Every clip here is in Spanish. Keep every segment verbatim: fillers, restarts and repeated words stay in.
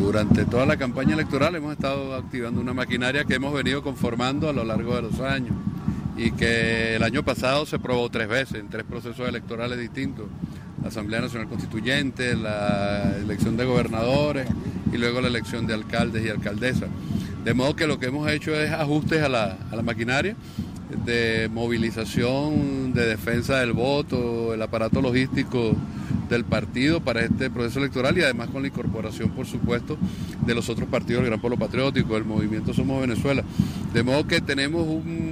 Durante toda la campaña electoral hemos estado activando una maquinaria que hemos venido conformando a lo largo de los años y que el año pasado se probó tres veces, en tres procesos electorales distintos. La Asamblea Nacional Constituyente, la elección de gobernadores y luego la elección de alcaldes y alcaldesas. De modo que lo que hemos hecho es ajustes a la, a la maquinaria de movilización, de defensa del voto, el aparato logístico del partido para este proceso electoral y además con la incorporación, por supuesto, de los otros partidos del Gran Polo Patriótico, el Movimiento Somos Venezuela. De modo que tenemos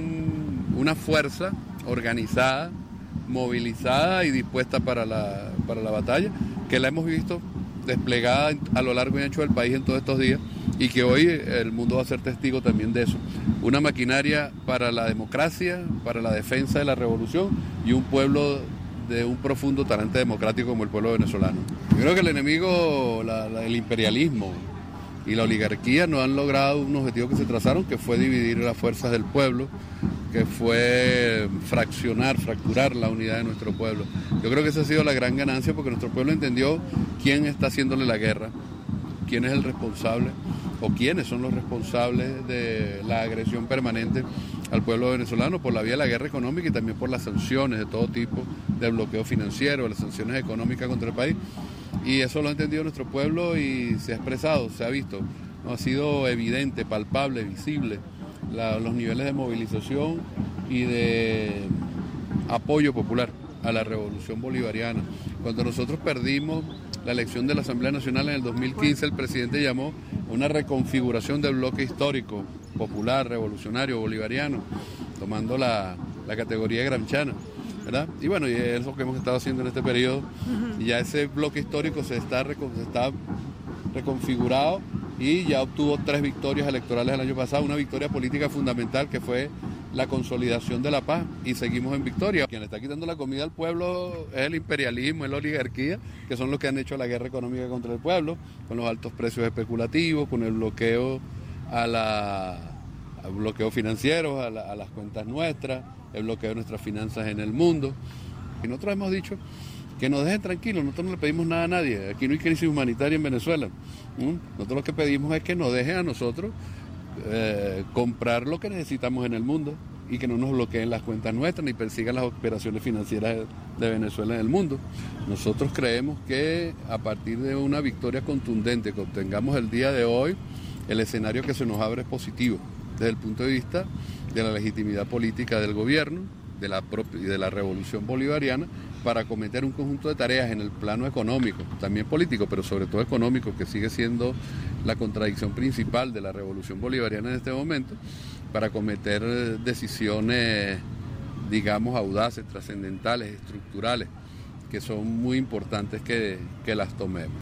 un, una fuerza organizada, movilizada y dispuesta para la, para la batalla, que la hemos visto desplegada a lo largo y ancho del país en todos estos días y que hoy el mundo va a ser testigo también de eso. Una maquinaria para la democracia, para la defensa de la revolución y un pueblo de un profundo talante democrático como el pueblo venezolano. Yo creo que el enemigo, la, la, el imperialismo y la oligarquía no han logrado un objetivo que se trazaron, que fue dividir las fuerzas del pueblo, que fue fraccionar, fracturar la unidad de nuestro pueblo. Yo creo que esa ha sido la gran ganancia porque nuestro pueblo entendió quién está haciéndole la guerra, quién es el responsable o quiénes son los responsables de la agresión permanente al pueblo venezolano por la vía de la guerra económica y también por las sanciones de todo tipo, del bloqueo financiero, las sanciones económicas contra el país. Y eso lo ha entendido nuestro pueblo y se ha expresado, se ha visto, ¿no? Ha sido evidente, palpable, visible la, los niveles de movilización y de apoyo popular a la revolución bolivariana. Cuando nosotros perdimos la elección de la Asamblea Nacional en el dos mil quince, el presidente llamó a una reconfiguración del bloque histórico, popular, revolucionario, bolivariano, tomando la, la categoría gramsciana, ¿verdad? Y bueno, y es lo que hemos estado haciendo en este periodo, y ya ese bloque histórico se está, se está reconfigurado y ya obtuvo tres victorias electorales el año pasado, una victoria política fundamental que fue la consolidación de la paz, y seguimos en victoria. Quien le está quitando la comida al pueblo es el imperialismo, es la oligarquía, que son los que han hecho la guerra económica contra el pueblo, con los altos precios especulativos, con el bloqueo a la al bloqueo financiero, a, la, a las cuentas nuestras, el bloqueo de nuestras finanzas en el mundo. Y nosotros hemos dicho que nos dejen tranquilos, nosotros no le pedimos nada a nadie, aquí no hay crisis humanitaria en Venezuela. ¿Mm? Nosotros lo que pedimos es que nos dejen a nosotros eh, comprar lo que necesitamos en el mundo y que no nos bloqueen las cuentas nuestras ni persigan las operaciones financieras de Venezuela en el mundo. Nosotros creemos que a partir de una victoria contundente que obtengamos el día de hoy, el escenario que se nos abre es positivo desde el punto de vista de la legitimidad política del gobierno, de la propia, y de la revolución bolivariana, para acometer un conjunto de tareas en el plano económico, también político, pero sobre todo económico, que sigue siendo la contradicción principal de la revolución bolivariana en este momento, para acometer decisiones, digamos, audaces, trascendentales, estructurales, que son muy importantes que, que las tomemos.